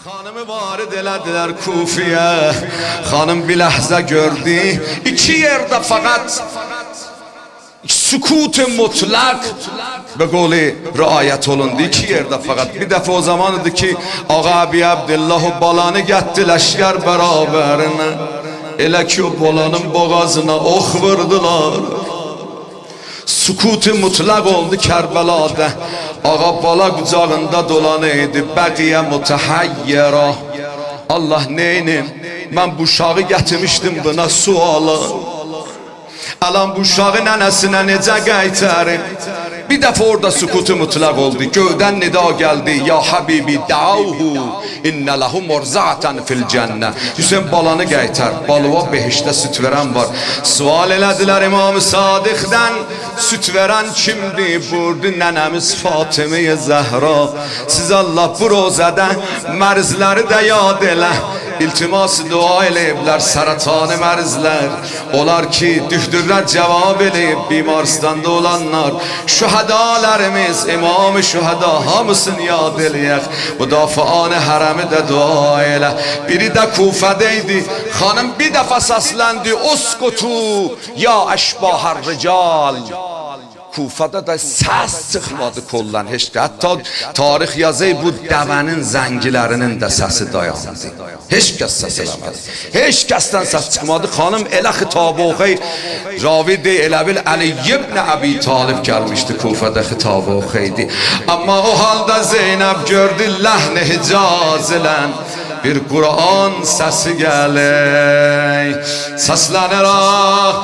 Xanımı varid elədilər Kufiyə. Xanım bir ləhzə gördü, iki yerdə fəqət sükut-i mutlaq به قولی رعایت olundu. İki yerdə fəqət. Bir dəfə o zaman idi ki Ağa Əbi Abdullah balanı getdi leşkər bərabərinə. Elə ki o balanın boğazına ox vurdular. Sükut-i mutlaq oldu Kərbəlada. Ağa bala qucağında dolanıydı. Bəqiyə mütəhayyira. Allah neynim? Mən bu uşağı gətirmişdim buna suala. Alan bu uşağı nənəsinə necə qaytarım? Bir dəfə orada sükutu mutlaq oldu. Göydən nida gəldi. Ya Habibi da'uhu innə ləhu murzatan fil cənnə. Hüseyin balanı qaytar. Balığa behişdə süt verən var. Sual elədilər İmam-ı Sadiqdən. Süt verən kimdir? Burdu nənəmiz Fatıma-i Zəhra. Siz Allah bu rozədə mərzləri də yad elə. İltimas dua eləyiblər sərətanı mərzlər. Olar ki dühdürlər cavab eləyib bimaristanda olanlar. Şühədalərimiz İmam-ı Şühəda hamısını yad eləyək. Müdafian hərəmi də dua elə. Biri də Kufədəydi. Xanım bir dəfə səsləndi. Uskutu ya əşbahər rical. Kufada da səs çıxmadı kollan heç də. Hətta tarix yazı bu dəvənin zəngilərinin də səsi dayandı. Heç kəs səs eləmədi. Heç kəsdən səs çıxmadı. Xanım elə xitabı oxuyur. Ravi dey elə bil Əli ibn Əbi Talib gəlmişdi Kufada xitabı oxuydu. Amma o halda Zeynəb gördü ləhn-i Hicaz ilən bir Kur'an səsi gəlir. Səslənərək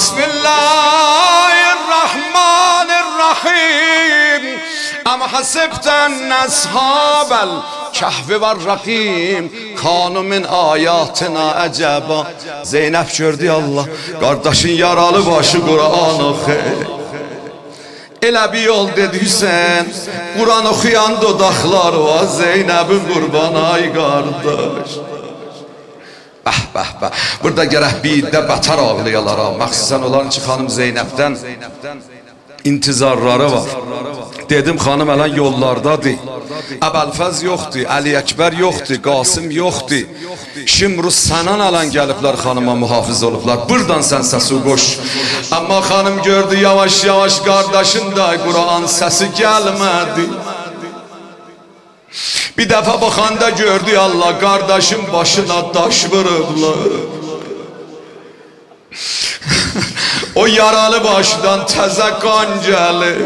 Bismillahirrahmanirrahim. Am hasibten ashabel kahve ve rakim kanu min ayatina acaba. Zeynep gördü Allah kardeşin yaralı başı Kur'an oxuyur. Elə bir yol dedi Hüseyin Kur'an okuyan dodaqlar var Zeynep'in qurbanı ay qardaş. Bəh bəh bəh. Burada gərək bir də bətar ağlayalar ha. Məxsusən olan ki xanım Zeynep'dən intizarları var. Dedim xanım ələn yollardadır. Əbəlfəz yoxdur, Əli Əkbər yoxdur, Qasım yoxdur. Şimruz Sənan ələn gəliblər xanıma mühafiz olublar. Buradan sən səsi qoş. Amma xanım gördü yavaş yavaş qardaşın da Qur'an səsi gəlmədi. Bir dəfə baxanda gördü Allah qardaşın başına daş vurublar. O yaralı başdan təzə qan gəlir.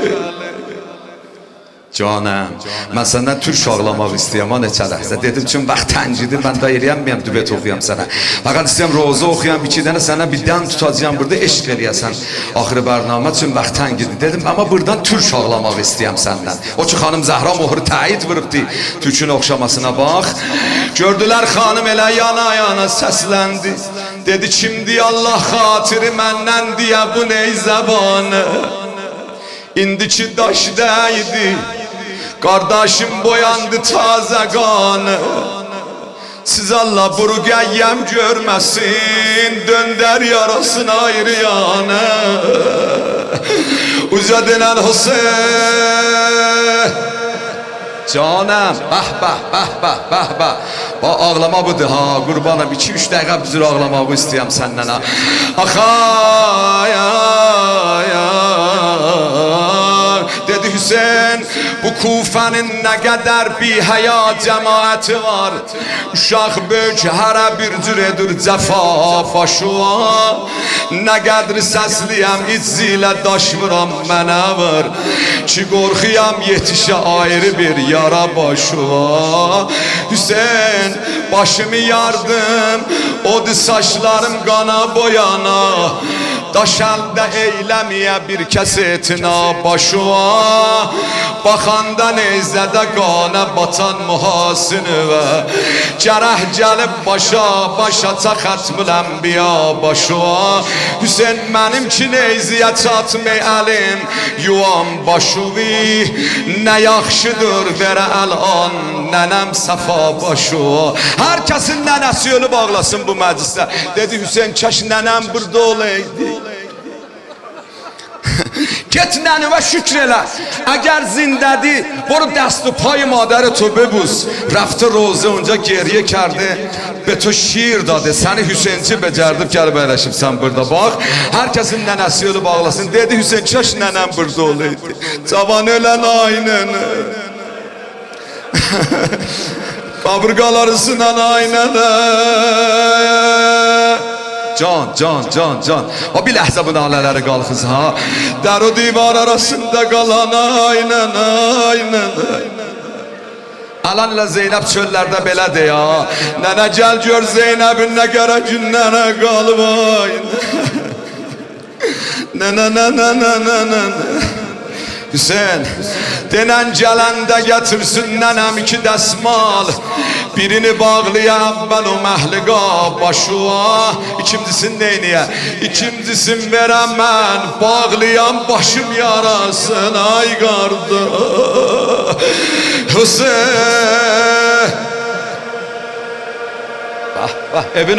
Canım, mən səndən türk ağlamaq istəyəm, neçə ləhzə. Dedim ki, vaxt təngidir, mən də eləyəmməyəm, dübet oxuyam sənə. Fakat istəyəm, roza oxuyam, iki dənə sənə bir dən tutacağım, burada eşq eləyəsən. Axırı bərnamə üçün vaxt təngidir. Dedim, amma buradan türk ağlamaq istəyəm səndən. O ki, xanım Zəhra moğru təyid vırıbdı, türkün oxşamasına bax. Gördülər xanım elə yana səsləndi. Dedi, kimdi Allah xatiri məndən deyə bu ney zəbanı. İndiki daşdəydi. Qardaşım boyandı tazə qanı. Siz Allah buru qəyyəm görməsin. Döndər yarasını ayrı yanı. Uca denən Hüseyin. Canım, bəh bəh bəh bəh bəh bəh. Ağlama budur ha, qurbanım 2-3 dəqiqə bizir ağlamağı istəyəm səndən ha. Axay ay dedi Hüseyin, bu Kufənin nə qədər bir həya cəmaəti var. Uşaq böyük hərə bir cür edir cəfa başı var. Nə qədri səsliyəm, izzi ilə daş vuram mənə var. Ki qorxuyam yetişə ayrı bir yara başı var. Hüseyin, başımı yardım, odu saçlarım qana boyana. Daş əldə eyləməyə bir kəs etina başı var. Baxanda neyzədə qana batan mühasini və gərək gəlib başa çaxatmıləm biya başı var. Hüseyin mənim ki neyziyə çatmay əlim yuvam başıvi. Nə yaxşıdır verə əlan nənəm səfa başı var. Hər kəsin nənəsi ölüb ağlasın bu məclisdə. Dedi Hüseyin kəş nənəm burada olaydı. Get nənəvə şükr elə. Əgər zindədir, برو دست و پای مادر تو ببوس. رفته روزه اونجا گریه کرده، به تو شیر داده. səni Hüseynçi becərdib gəlib əyləşibsən burada. Bax, hər kəsin nənəsi yolu bağlasın. Dedi Hüseyn, kaş nənəm burada olaydı. Cavan ölən ay nənə. Kaburgaları sınan ay nənə. Can. O bir ləhzə bu nalələri qalxız ha. Dar o divar arasında qalan ay nənə. Alan ilə Zeynəb çöllərdə belədir ya. Nənə gəl gör Zeynəbin nə qara günlərə qalıb ay. Nənə. Hüseyin, denən gələndə gətirsin nənəm 2 dəsmal. Birini bağlıya əvvəl o məhliqa başua. İkincisini neyniyə? İkincisini verəm mən, bağlayan başım yarasın ay qardaş. Hüseyin. Evin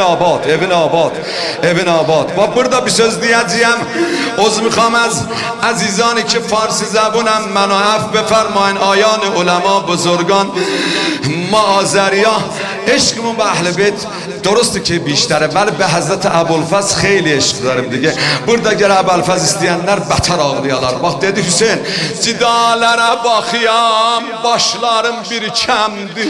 abad. Bak burada bir söz diyeceğim. Oz میخوام از عزیزانی که فارسی زبونم منو عفو بفرماین آیان علما بزرگان ما آذریا عشقمون به اهل بیت درسته که بیشتره ولی به حضرت ابوالفضل خیلی عشق داریم دیگه. Burada gel ابوالفضل isteyenler beter ağlayalar. Bak dedi Hüseyin, cidalara bakıyam başlarım bir kəmdi.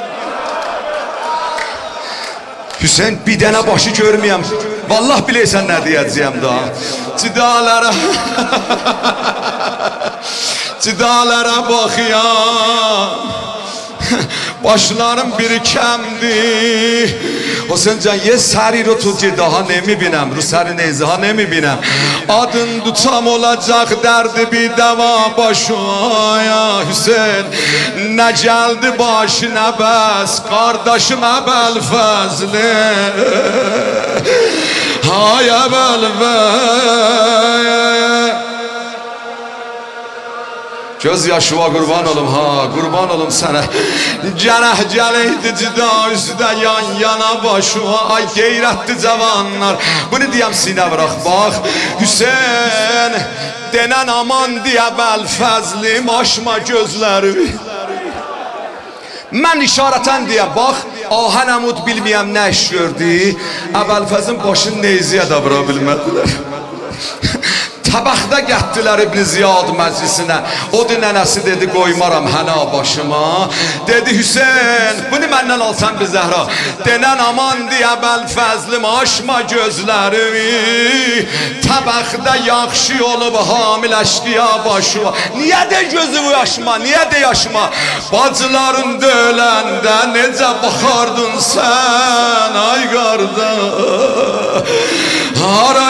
Hüseyin bir dənə başı görməyəm. Vallah bilirsən nə deyəcəyəm daha. Cidalara baxıyam. Başlarım biri kəmdi. Hüseyin can ye sari رو تو جداها نمیبینم رو سر نیزه ها نمیبینم adın tutam olacak derdi bir deva başıya Hüseyin ne geldi başına bəs kardeşim Əbəlfəzli hay Əbəlfəzli göz yaşıva kurban olum ha, kurban olum sana. Cərəh gələydi cida üstə yan yana başıva. Ay qeyrətli cavanlar. Bunu deyəm sinə bırax bax. Hüseyin denən aman deyə Əbəlfəzlim açma gözlərimi. Mən işarətən deyə bax. Ahən Əmud bilməyəm nə iş gördü. Əbəlfəzin başını neyziyə də vura bilmədilər. Tabaqda gətdilər İbn Ziyad məclisinə. O da nənəsi dedi qoymaram həna başıma. Dedi Hüseyin bunu məndən alsan bir Zəhra. Denən aman deyə Əbəlfəzlim açma gözlərimi. Tabaqda yaxşı olub hamil əşqiya başıma. Niyə də gözü yaşma, niyə də yaşma? Bacıların döləndə necə baxardın sən ay qardaş. Hara